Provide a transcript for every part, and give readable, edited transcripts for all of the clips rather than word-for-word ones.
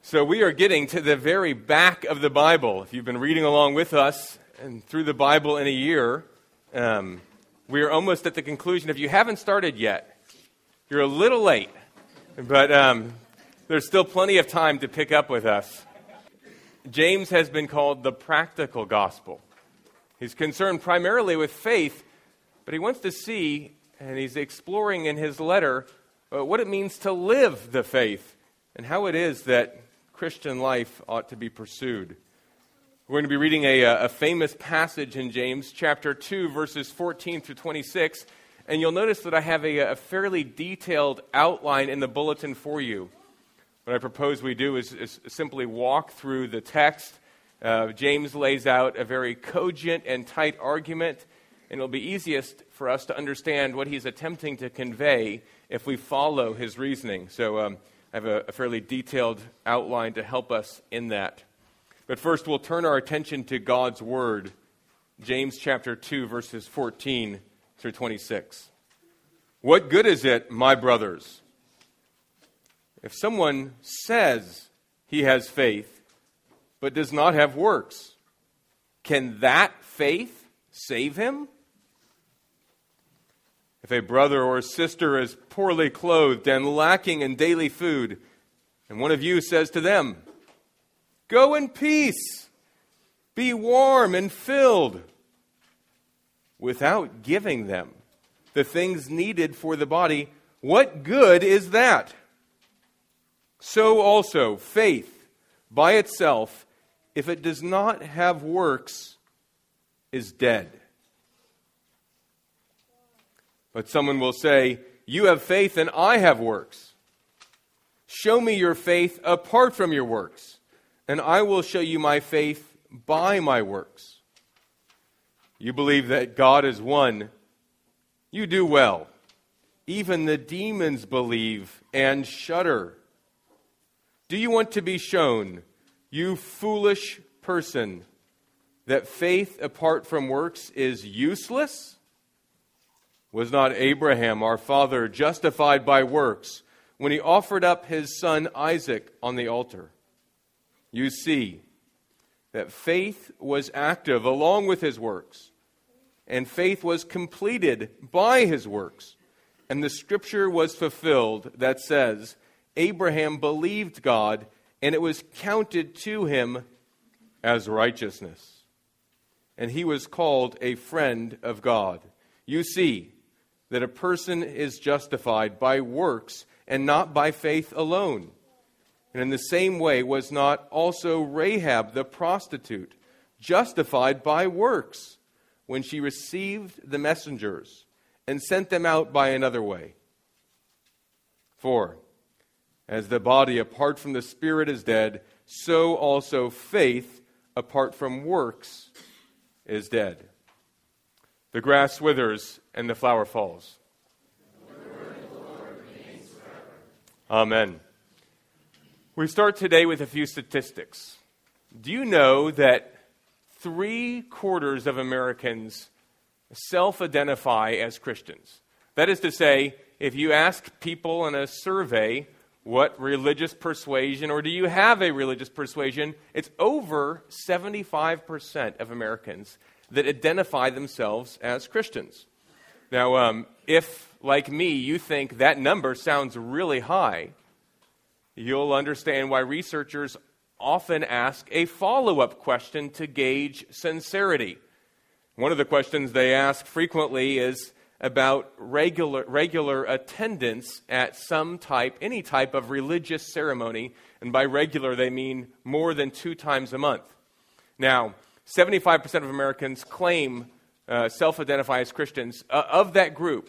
So we are getting to the very back of the Bible. If you've been reading along with us and through the Bible in a year, we are almost at the conclusion. If you haven't started yet, you're a little late, but there's still plenty of time to pick up with us. James has been called the practical gospel. He's concerned primarily with faith, but he wants to see, and he's exploring in his letter, what it means to live the faith and how it is that Christian life ought to be pursued. We're going to be reading a famous passage in James, chapter 2, verses 14 through 26, and you'll notice that I have a fairly detailed outline in the bulletin for you. What I propose we do is simply walk through the text. James lays out a very cogent and tight argument, and it'll be easiest for us to understand what he's attempting to convey if we follow his reasoning. So I have a fairly detailed outline to help us in that. But first, we'll turn our attention to God's Word, James chapter 2, verses 14 through 26. What good is it, my brothers, if someone says he has faith, but does not have works? Can that faith save him? If a brother or sister is poorly clothed and lacking in daily food, and one of you says to them, "Go in peace, be warm and filled," without giving them the things needed for the body, what good is that? So also, faith by itself, if it does not have works, is dead. But someone will say, "You have faith and I have works. Show me your faith apart from your works, and I will show you my faith by my works. You believe that God is one. You do well. Even the demons believe and shudder. Do you want to be shown, you foolish person, that faith apart from works is useless? Was not Abraham, our father, justified by works when he offered up his son Isaac on the altar? You see that faith was active along with his works, and faith was completed by his works. And the scripture was fulfilled that says, Abraham believed God, and it was counted to him as righteousness. And he was called a friend of God. You see that a person is justified by works and not by faith alone. And in the same way was not also Rahab the prostitute justified by works when she received the messengers and sent them out by another way? For as the body apart from the spirit is dead, so also faith apart from works is dead. The grass withers and the flower falls. The word of the Lord remains forever. Amen. We start today with a few statistics. Do you know that 3/4 of Americans self-identify as Christians? That is to say, if you ask people in a survey what religious persuasion, or do you have a religious persuasion, it's over 75% of Americans that identify themselves as Christians. Now, if, like me, you think that number sounds really high, you'll understand why researchers often ask a follow-up question to gauge sincerity. One of the questions they ask frequently is about regular attendance at any type of religious ceremony, and by regular they mean more than 2 times a month. Now, 75% of Americans claim self-identify as Christians. Of that group,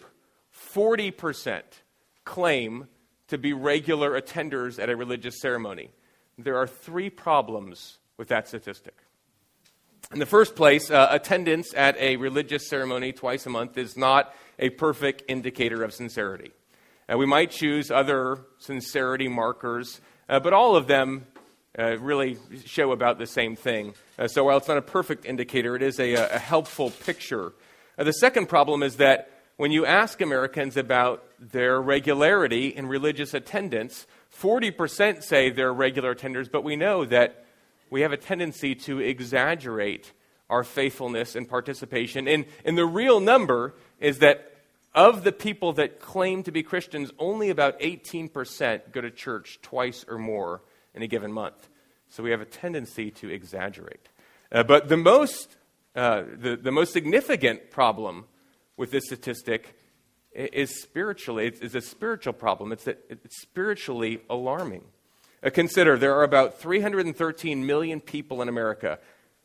40% claim to be regular attenders at a religious ceremony. There are 3 problems with that statistic. In the first place, attendance at a religious ceremony twice a month is not a perfect indicator of sincerity. We might choose other sincerity markers, but all of them really show about the same thing. So while it's not a perfect indicator, it is a helpful picture. The second problem is that when you ask Americans about their regularity in religious attendance, 40% say they're regular attenders, but we know that we have a tendency to exaggerate our faithfulness and participation. And the real number is that of the people that claim to be Christians, only about 18% go to church twice or more in a given month. So we have a tendency to exaggerate. But the most significant problem with this statistic is spiritually. It's a spiritual problem. It's spiritually alarming. Consider, there are about 313 million people in America.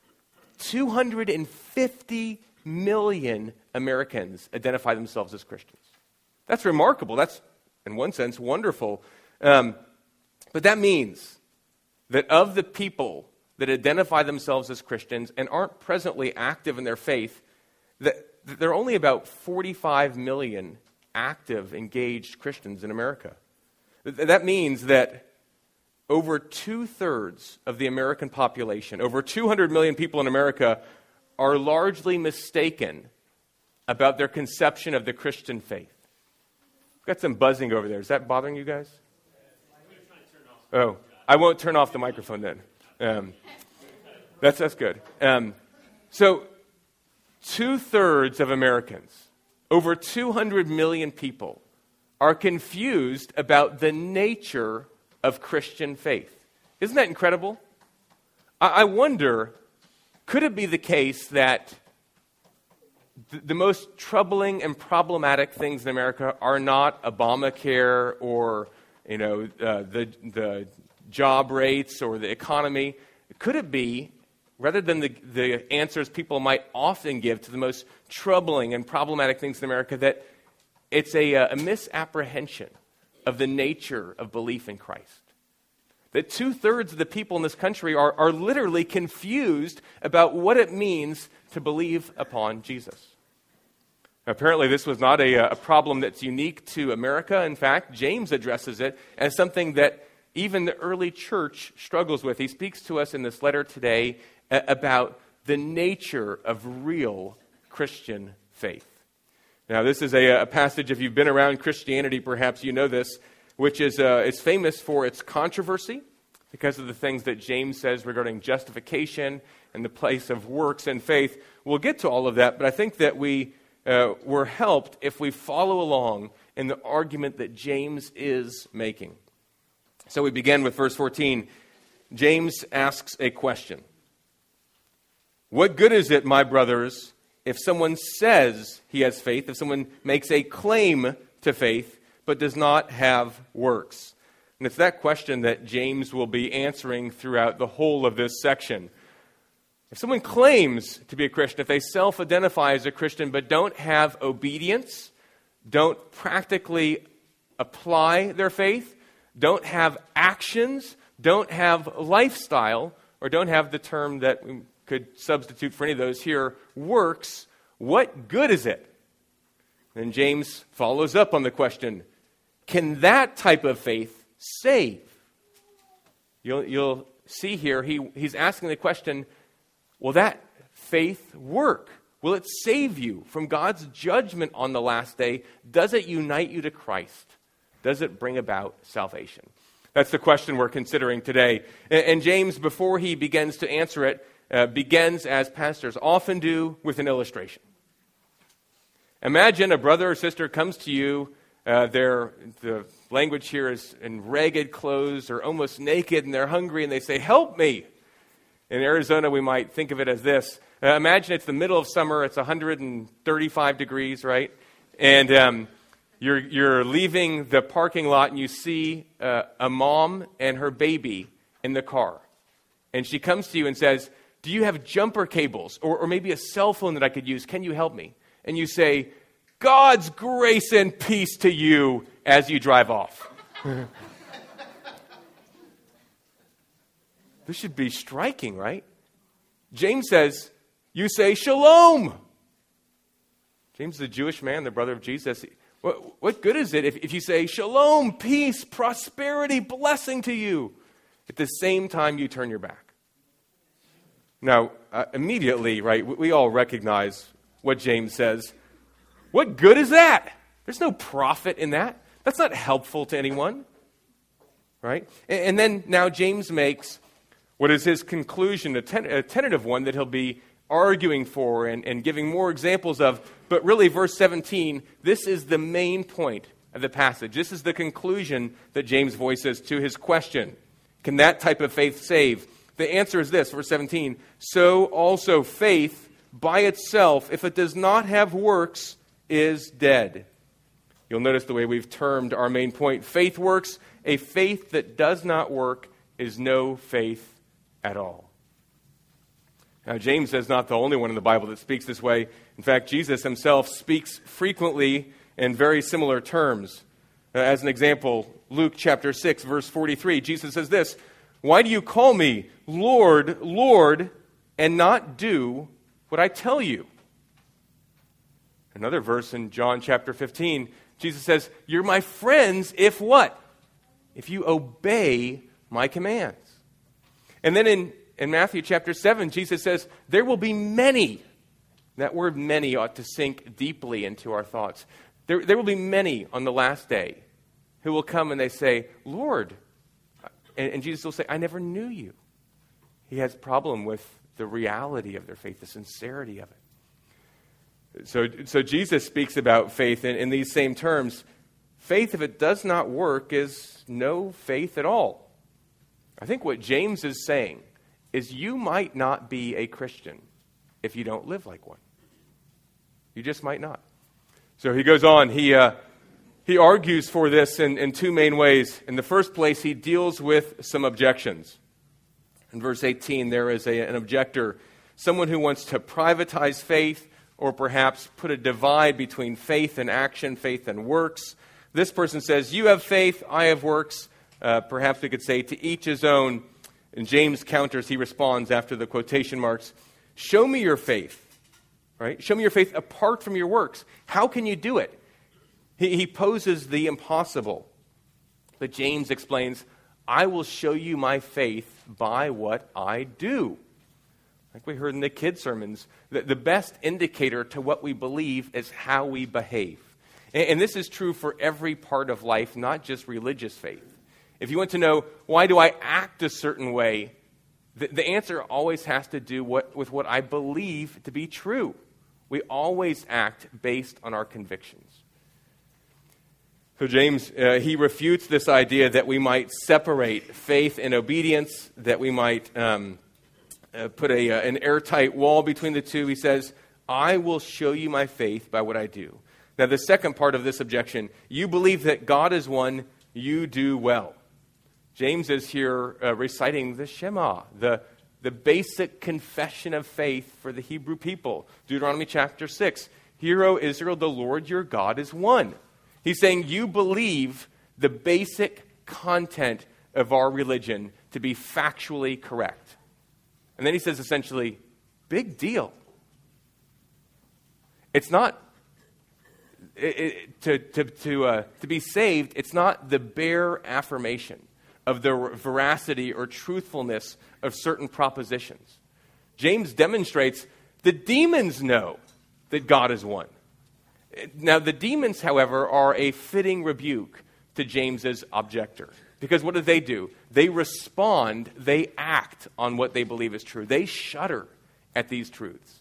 250 million Americans identify themselves as Christians. That's remarkable. That's, in one sense, wonderful. But that means that of the people that identify themselves as Christians and aren't presently active in their faith, that there are only about 45 million active, engaged Christians in America. That means that over 2/3 of the American population, over 200 million people in America, are largely mistaken about their conception of the Christian faith. I've got some buzzing over there. Is that bothering you guys? Oh, I won't turn off the microphone then. That's good. So 2/3 of Americans, over 200 million people, are confused about the nature of Christian faith. Isn't that incredible? I wonder, could it be the case that the most troubling and problematic things in America are not Obamacare or the job rates or the economy? Could it be, rather than the answers people might often give to the most troubling and problematic things in America, that it's a misapprehension of the nature of belief in Christ? That 2/3 of the people in this country are literally confused about what it means to believe upon Jesus. Apparently, this was not a problem that's unique to America. In fact, James addresses it as something that even the early church struggles with. He speaks to us in this letter today about the nature of real Christian faith. Now, this is a passage, if you've been around Christianity, perhaps you know this, which is famous for its controversy because of the things that James says regarding justification and the place of works and faith. We'll get to all of that, but I think that we're helped if we follow along in the argument that James is making. So we begin with verse 14. James asks a question. What good is it, my brothers, if someone says he has faith, if someone makes a claim to faith, but does not have works? And it's that question that James will be answering throughout the whole of this section. If someone claims to be a Christian, if they self-identify as a Christian but don't have obedience, don't practically apply their faith, don't have actions, don't have lifestyle, or don't have the term that we could substitute for any of those here, works, what good is it? And James follows up on the question, can that type of faith save? You'll see here, he's asking the question, will that faith work? Will it save you from God's judgment on the last day? Does it unite you to Christ? Does it bring about salvation? That's the question we're considering today. And James, before he begins to answer it, begins, as pastors often do, with an illustration. Imagine a brother or sister comes to you, the language here is in ragged clothes or almost naked, and they're hungry, and they say, help me. In Arizona, we might think of it as this. Imagine it's the middle of summer, it's 135 degrees, right? And you're leaving the parking lot, and you see a mom and her baby in the car. And she comes to you and says, do you have jumper cables or maybe a cell phone that I could use? Can you help me? And you say, God's grace and peace to you as you drive off. This should be striking, right? James says, you say shalom. James is a Jewish man, the brother of Jesus. What good is it if you say shalom, peace, prosperity, blessing to you, at the same time you turn your back? Now, immediately, right, we all recognize what James says. What good is that? There's no profit in that. That's not helpful to anyone. right? And then now James makes what is his conclusion, a tentative one that he'll be arguing for and giving more examples of. But really, verse 17, this is the main point of the passage. This is the conclusion that James voices to his question. Can that type of faith save? The answer is this, verse 17. So also faith by itself, if it does not have works, is dead. You'll notice the way we've termed our main point. Faith works. A faith that does not work is no faith at all. Now, James is not the only one in the Bible that speaks this way. In fact, Jesus himself speaks frequently in very similar terms. As an example, Luke chapter 6, verse 43, Jesus says this, "Why do you call me Lord, Lord, and not do what I tell you?" Another verse in John chapter 15, Jesus says, "You're my friends if what? If you obey my commands." And then in Matthew chapter 7, Jesus says, "There will be many." That word many ought to sink deeply into our thoughts. There will be many on the last day who will come and they say, "Lord," and Jesus will say, "I never knew you." He has a problem with the reality of their faith, the sincerity of it. So Jesus speaks about faith in these same terms. Faith, if it does not work, is no faith at all. I think what James is saying is you might not be a Christian if you don't live like one. You just might not. So he goes on. He argues for this in two main ways. In the first place, he deals with some objections. In verse 18, there is an objector, someone who wants to privatize faith or perhaps put a divide between faith and action, faith and works. This person says, "You have faith, I have works." Perhaps we could say, "To each his own." And James counters, he responds after the quotation marks, "Show me your faith," right? "Show me your faith apart from your works." How can you do it? He poses the impossible. But James explains, "I will show you my faith by what I do." Like we heard in the kids' sermons, the best indicator to what we believe is how we behave. And this is true for every part of life, not just religious faith. If you want to know, why do I act a certain way, the answer always has to do with what I believe to be true. We always act based on our convictions. So James, he refutes this idea that we might separate faith and obedience, that we might put an airtight wall between the two. He says, "I will show you my faith by what I do." Now, the second part of this objection, you believe that God is one, you do well. James is here reciting the Shema, the basic confession of faith for the Hebrew people. Deuteronomy chapter 6, "Hear, O Israel, the Lord your God is one." He's saying you believe the basic content of our religion to be factually correct. And then he says essentially, big deal. It's not, to be saved, it's not the bare affirmation of the veracity or truthfulness of certain propositions. James demonstrates the demons know that God is one. Now, the demons, however, are a fitting rebuke to James's objector. Because what do? They respond, they act on what they believe is true. They shudder at these truths.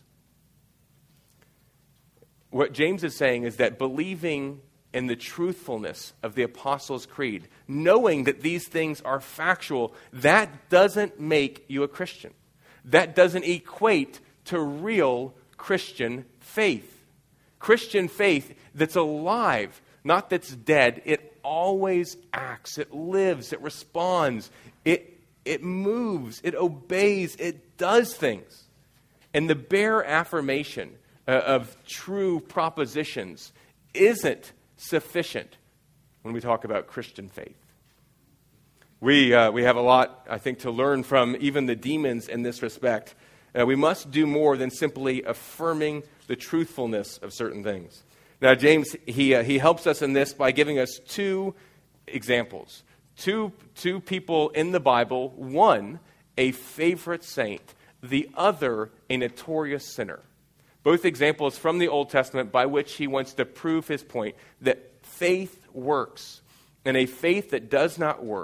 What James is saying is that believing in the truthfulness of the Apostles' Creed, knowing that these things are factual, that doesn't make you a Christian. That doesn't equate to real Christian faith. Christian faith that's alive, not that's dead. It always acts, it lives, it responds, it moves, it obeys, it does things. And the bare affirmation of true propositions isn't sufficient when we talk about Christian faith. We have a lot, I think, to learn from even the demons in this respect. We must do more than simply affirming the truthfulness of certain things. Now, James, he helps us in this by giving us two examples. Two people in the Bible, one, a favorite saint, the other, a notorious sinner. Both examples from the Old Testament by which he wants to prove his point that faith works, and a faith that does not work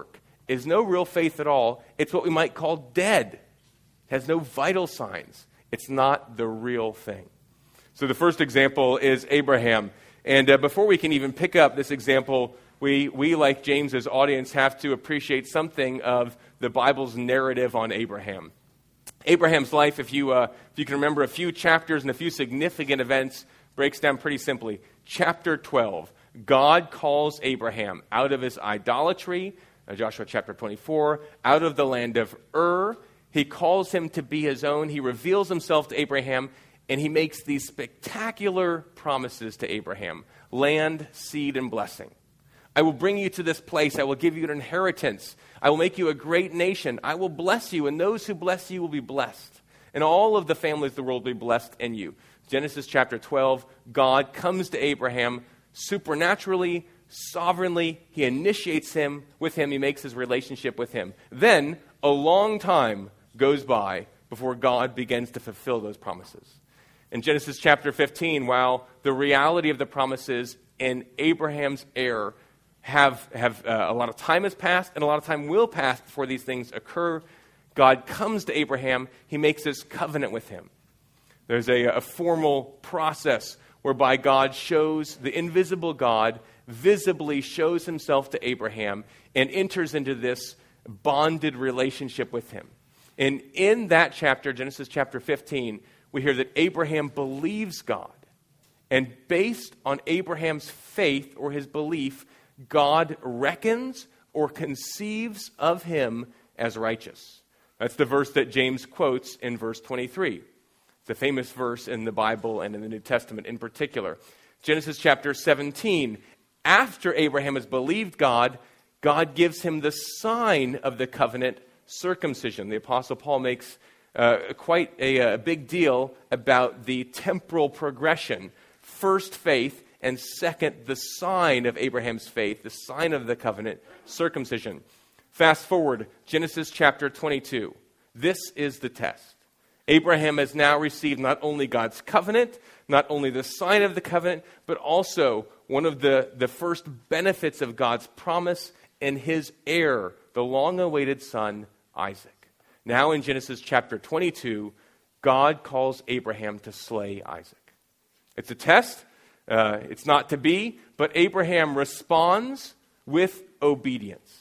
is no real faith at all. It's what we might call dead. It has no vital signs. It's not the real thing. So the first example is Abraham. And before we can even pick up this example, we, like James's audience, have to appreciate something of the Bible's narrative on Abraham. Abraham's life, if you can remember a few chapters and a few significant events, breaks down pretty simply. Chapter 12, God calls Abraham out of his idolatry, Joshua chapter 24, out of the land of Ur. He calls him to be his own. He reveals himself to Abraham, and he makes these spectacular promises to Abraham: land, seed, and blessing. I will bring you to this place. I will give you an inheritance. I will make you a great nation. I will bless you, and those who bless you will be blessed. And all of the families of the world will be blessed in you. Genesis chapter 12, God comes to Abraham supernaturally, sovereignly. He initiates him with him. He makes his relationship with him. Then a long time goes by before God begins to fulfill those promises. In Genesis chapter 15, while the reality of the promises in Abraham's heir have a lot of time has passed and a lot of time will pass before these things occur, God comes to Abraham. He makes this covenant with him. There's a formal process whereby God shows, the invisible God visibly shows himself to Abraham and enters into this bonded relationship with him. And in that chapter, Genesis chapter 15, we hear that Abraham believes God. And based on Abraham's faith or his belief, God reckons or conceives of him as righteous. That's the verse that James quotes in verse 23. It's a famous verse in the Bible and in the New Testament in particular. Genesis chapter 17, after Abraham has believed God, God gives him the sign of the covenant, circumcision. The Apostle Paul makes quite a big deal about the temporal progression. First, faith, and second, the sign of Abraham's faith, the sign of the covenant, circumcision. Fast forward, Genesis chapter 22. This is the test. Abraham has now received not only God's covenant, not only the sign of the covenant, but also one of the first benefits of God's promise in his heir, the long-awaited son, Isaac. Now in Genesis chapter 22, God calls Abraham to slay Isaac. It's a test. It's not to be, but Abraham responds with obedience.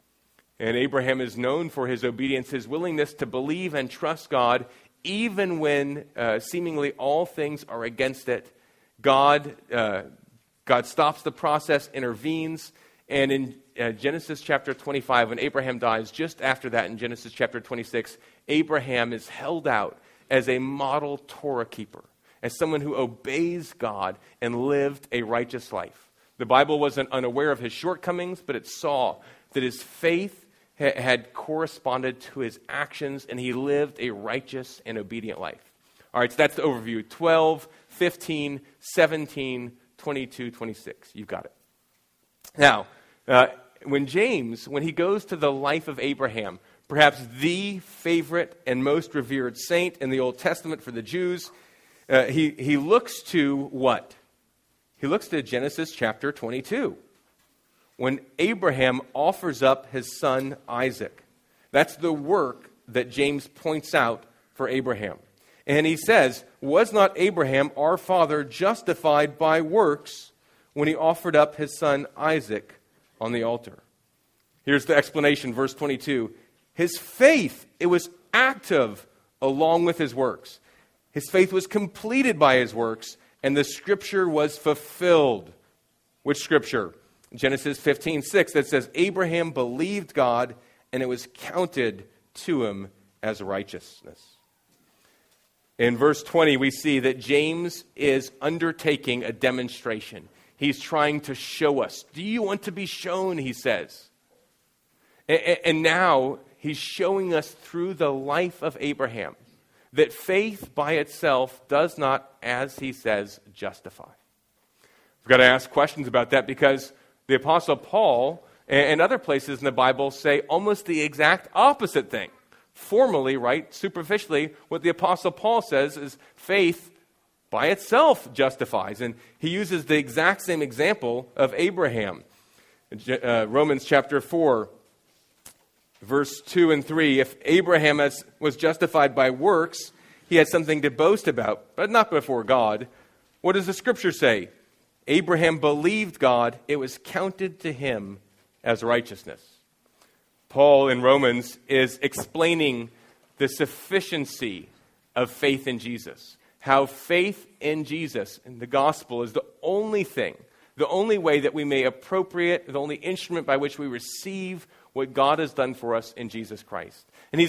And Abraham is known for his obedience, his willingness to believe and trust God, even when seemingly all things are against it. God stops the process, intervenes, and in Genesis chapter 25, when Abraham dies, just after that in Genesis chapter 26, Abraham is held out as a model Torah keeper, as someone who obeys God and lived a righteous life. The Bible wasn't unaware of his shortcomings, but it saw that his faith had corresponded to his actions, and he lived a righteous and obedient life. All right, so that's the overview. 12, 15, 17, 22, 26. You've got it. Now, when he goes to the life of Abraham, perhaps the favorite and most revered saint in the Old Testament for the Jews, he looks to what? He looks to Genesis chapter 22, when Abraham offers up his son Isaac. That's the work that James points out for Abraham. And he says, was not Abraham, our father, justified by works when he offered up his son Isaac on the altar? Here's the explanation, verse 22. His faith, it was active along with his works. His faith was completed by his works, and the scripture was fulfilled. Which scripture? Genesis 15:6, that says, Abraham believed God, and it was counted to him as righteousness. In verse 20, we see that James is undertaking a demonstration. He's trying to show us. Do you want to be shown, he says. And now he's showing us through the life of Abraham that faith by itself does not, as he says, justify. We've got to ask questions about that because the Apostle Paul and other places in the Bible say almost the exact opposite thing. Formally, right, superficially, what the Apostle Paul says is faith by itself justifies. And he uses the exact same example of Abraham. Romans chapter 4, Verse 2 and 3, if Abraham was justified by works, he had something to boast about, but not before God. What does the Scripture say? Abraham believed God, it was counted to him as righteousness. Paul in Romans is explaining the sufficiency of faith in Jesus. How faith in Jesus and the gospel is the only thing, the only way that we may appropriate, the only instrument by which we receive what God has done for us in Jesus Christ. And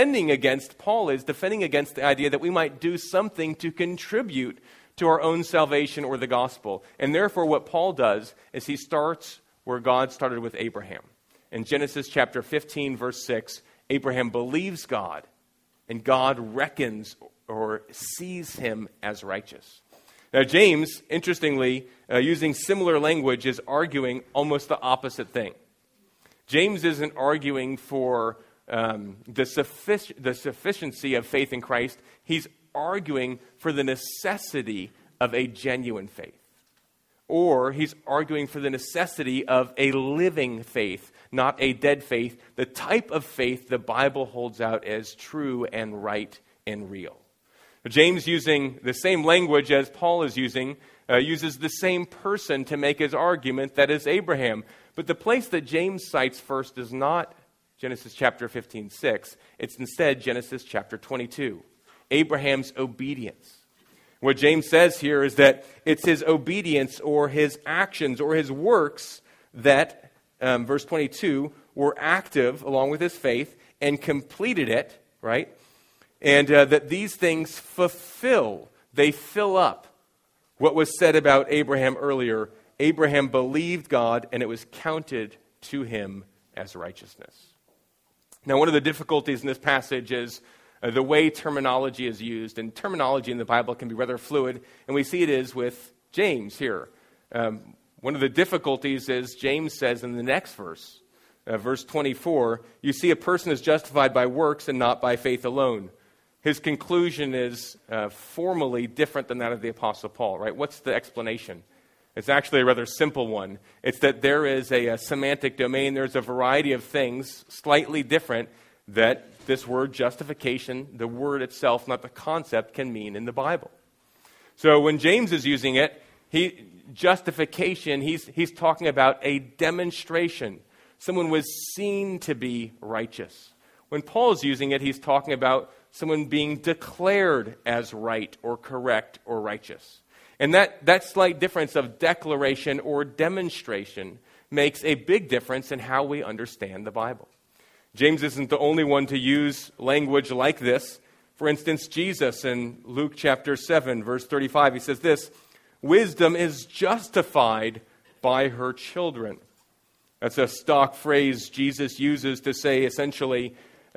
Paul is defending against the idea that we might do something to contribute to our own salvation or the gospel. And therefore what Paul does is he starts where God started with Abraham. In Genesis chapter 15, verse 6, Abraham believes God, and God reckons or sees him as righteous. Now James, interestingly, using similar language, is arguing almost the opposite thing. James isn't arguing for the sufficiency of faith in Christ. He's arguing for the necessity of a genuine faith. Or he's arguing for the necessity of a living faith, not a dead faith, the type of faith the Bible holds out as true and right and real. James, using the same language as Paul is using, uses the same person to make his argument, that is Abraham. But the place that James cites first is not Genesis chapter 15:6. It's instead Genesis chapter 22, Abraham's obedience. What James says here is that it's his obedience or his actions or his works that, verse 22, were active along with his faith and completed it, right? And that these things they fill up what was said about Abraham earlier. Abraham believed God, and it was counted to him as righteousness. Now, one of the difficulties in this passage is the way terminology is used. And terminology in the Bible can be rather fluid, and we see it is with James here. One of the difficulties is James says in the next verse, verse 24, you see a person is justified by works and not by faith alone. His conclusion is formally different than that of the Apostle Paul, right? What's the explanation? It's actually a rather simple one. It's that there is a semantic domain. There's a variety of things, slightly different, that this word justification, the word itself, not the concept, can mean in the Bible. So when James is using it, justification, he's talking about a demonstration. Someone was seen to be righteous. When Paul is using it, he's talking about someone being declared as right or correct or righteous. And that slight difference of declaration or demonstration makes a big difference in how we understand the Bible. James isn't the only one to use language like this. For instance, Jesus in Luke chapter 7, verse 35, he says this, wisdom is justified by her children. That's a stock phrase Jesus uses to say essentially,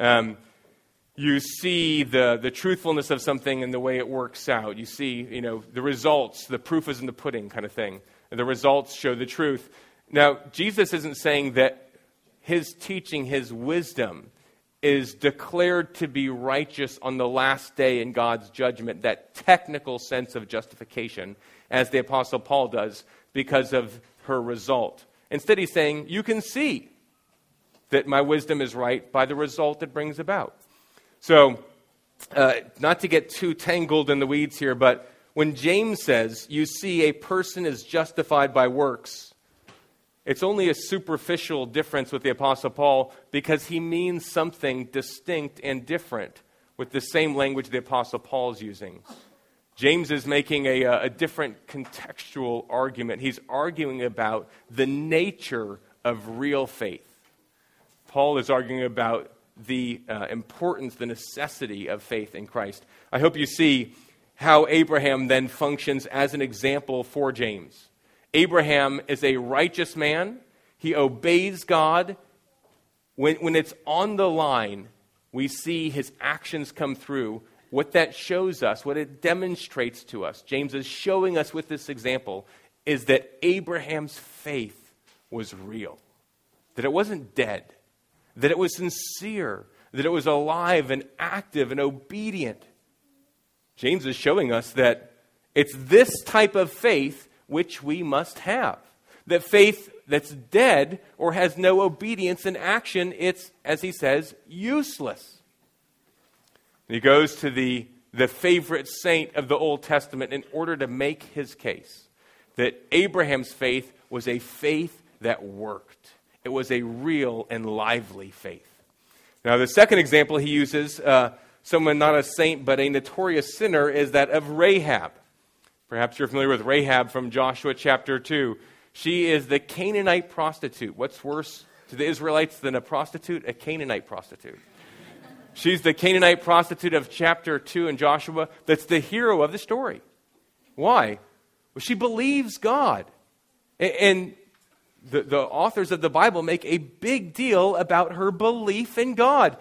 you see the truthfulness of something and the way it works out. You see, the results, the proof is in the pudding kind of thing. And the results show the truth. Now, Jesus isn't saying that his teaching, his wisdom, is declared to be righteous on the last day in God's judgment, that technical sense of justification, as the Apostle Paul does, because of her result. Instead, he's saying, you can see that my wisdom is right by the result it brings about. So, not to get too tangled in the weeds here, but when James says, you see a person is justified by works, it's only a superficial difference with the Apostle Paul because he means something distinct and different with the same language the Apostle Paul is using. James is making a different contextual argument. He's arguing about the nature of real faith. Paul is arguing about the importance, the necessity of faith in Christ. I hope you see how Abraham then functions as an example for James. Abraham is a righteous man. He obeys God. When it's on the line, we see his actions come through. What that shows us, what it demonstrates to us, James is showing us with this example, is that Abraham's faith was real. That it wasn't dead. That it was sincere. That it was alive and active and obedient. James is showing us that it's this type of faith which we must have. That faith that's dead or has no obedience in action, it's, as he says, useless. And he goes to the favorite saint of the Old Testament in order to make his case that Abraham's faith was a faith that worked. It was a real and lively faith. Now, the second example he uses, someone not a saint but a notorious sinner, is that of Rahab. Perhaps you're familiar with Rahab from Joshua chapter 2. She is the Canaanite prostitute. What's worse to the Israelites than a prostitute? A Canaanite prostitute. She's the Canaanite prostitute of chapter 2 in Joshua that's the hero of the story. Why? Well, she believes God. And the authors of the Bible make a big deal about her belief in God.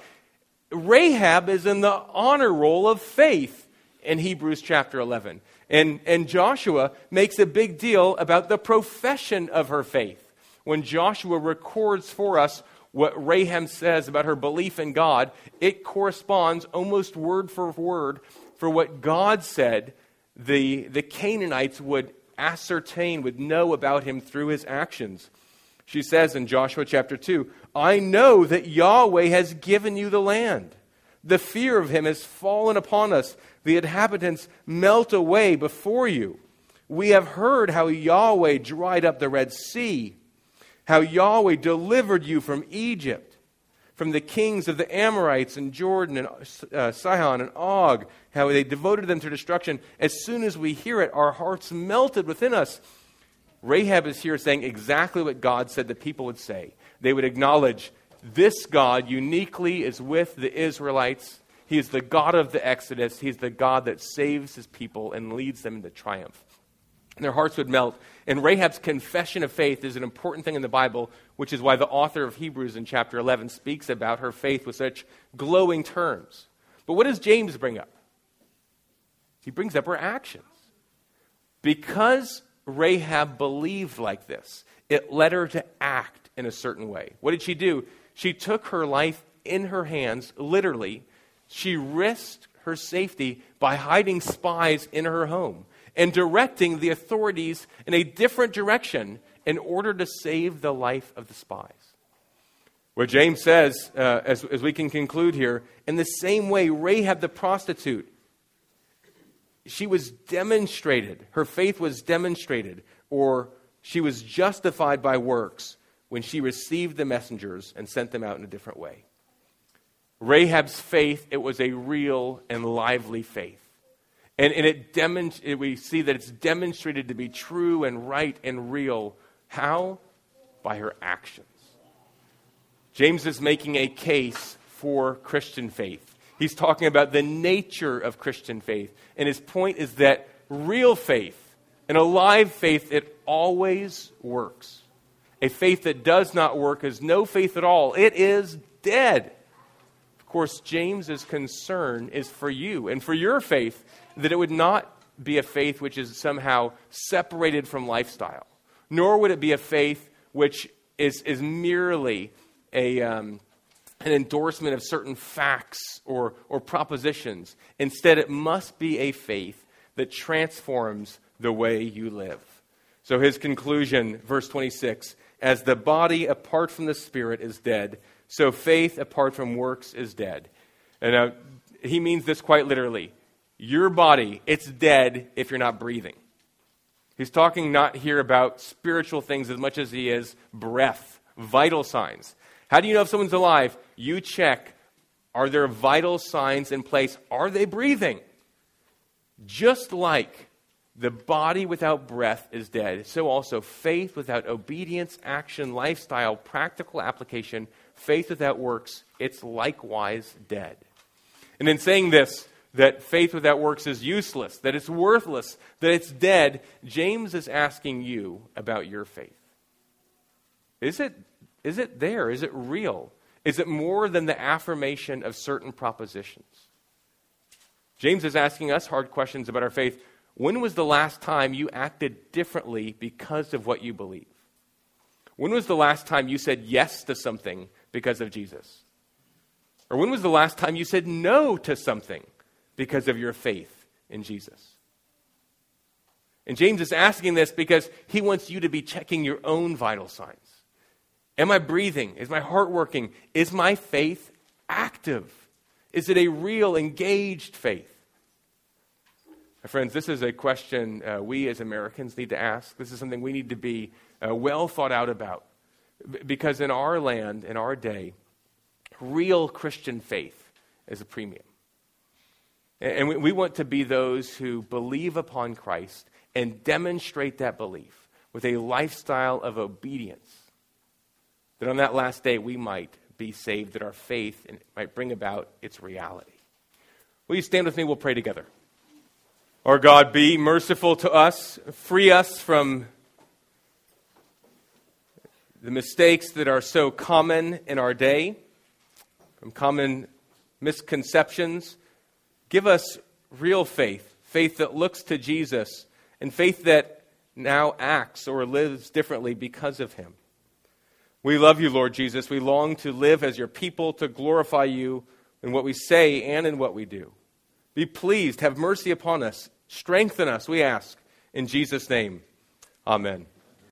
Rahab is in the honor roll of faith in Hebrews chapter 11. And Joshua makes a big deal about the profession of her faith. When Joshua records for us what Rahab says about her belief in God, it corresponds almost word for word for what God said the Canaanites would ascertain, would know about him through his actions. She says in Joshua chapter 2, I know that Yahweh has given you the land. The fear of him has fallen upon us. The inhabitants melt away before you. We have heard how Yahweh dried up the Red Sea, how Yahweh delivered you from Egypt, from the kings of the Amorites and Jordan and Sihon and Og, how they devoted them to destruction. As soon as we hear it, our hearts melted within us. Rahab is here saying exactly what God said the people would say. They would acknowledge this God uniquely is with the Israelites. He is the God of the Exodus. He's the God that saves his people and leads them into triumph. And their hearts would melt. And Rahab's confession of faith is an important thing in the Bible, which is why the author of Hebrews in chapter 11 speaks about her faith with such glowing terms. But what does James bring up? He brings up her actions. Because Rahab believed like this, it led her to act in a certain way. What did she do? She took her life in her hands, literally. She risked her safety by hiding spies in her home and directing the authorities in a different direction in order to save the life of the spies. What James says, as we can conclude here, in the same way, Rahab the prostitute, she was demonstrated, her faith was demonstrated, or she was justified by works when she received the messengers and sent them out in a different way. Rahab's faith, it was a real and lively faith. And we see that it's demonstrated to be true and right and real. How? By her actions. James is making a case for Christian faith. He's talking about the nature of Christian faith. And his point is that real faith, an alive faith, it always works. A faith that does not work is no faith at all. It is dead. Of course, James's concern is for you and for your faith, that it would not be a faith which is somehow separated from lifestyle, nor would it be a faith which is merely an endorsement of certain facts or propositions. Instead, it must be a faith that transforms the way you live. So his conclusion, verse 26, as the body apart from the spirit is dead, so faith apart from works is dead. And he means this quite literally. Your body, it's dead if you're not breathing. He's talking not here about spiritual things as much as he is breath, vital signs. How do you know if someone's alive? You check, are there vital signs in place? Are they breathing? Just like the body without breath is dead, so also faith without obedience, action, lifestyle, practical application, faith without works, it's likewise dead. And in saying this, that faith without works is useless, that it's worthless, that it's dead, James is asking you about your faith. Is it there? Is it real? Is it more than the affirmation of certain propositions? James is asking us hard questions about our faith. When was the last time you acted differently because of what you believe? When was the last time you said yes to something because of Jesus? Or when was the last time you said no to something because of your faith in Jesus? And James is asking this because he wants you to be checking your own vital signs. Am I breathing? Is my heart working? Is my faith active? Is it a real, engaged faith? My friends, this is a question we as Americans need to ask. This is something we need to be well thought out about. Because in our land, in our day, real Christian faith is a premium. And we want to be those who believe upon Christ and demonstrate that belief with a lifestyle of obedience. That on that last day we might be saved, that our faith might bring about its reality. Will you stand with me? We'll pray together. Our God, be merciful to us. Free us from the mistakes that are so common in our day, from common misconceptions. Give us real faith, faith that looks to Jesus, and faith that now acts or lives differently because of him. We love you, Lord Jesus. We long to live as your people, to glorify you in what we say and in what we do. Be pleased, have mercy upon us, strengthen us, we ask. In Jesus' name, amen.